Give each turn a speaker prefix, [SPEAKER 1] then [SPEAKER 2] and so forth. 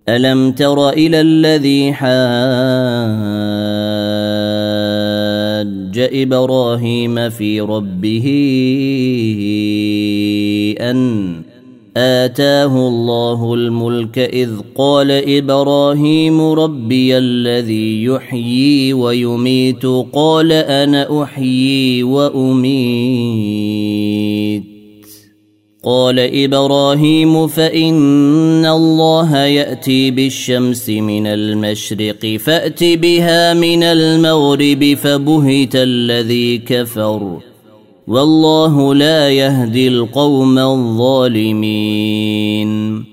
[SPEAKER 1] ألم تر إلى الذي حاج إبراهيم في ربه أن آتاه الله الملك إذ قال إبراهيم ربي الذي يحيي ويميت قال أنا أحيي وأميت قال إبراهيم فإن الله يأتي بالشمس من المشرق فأت بها من المغرب فبهت الذي كفر والله لا يهدي القوم الظالمين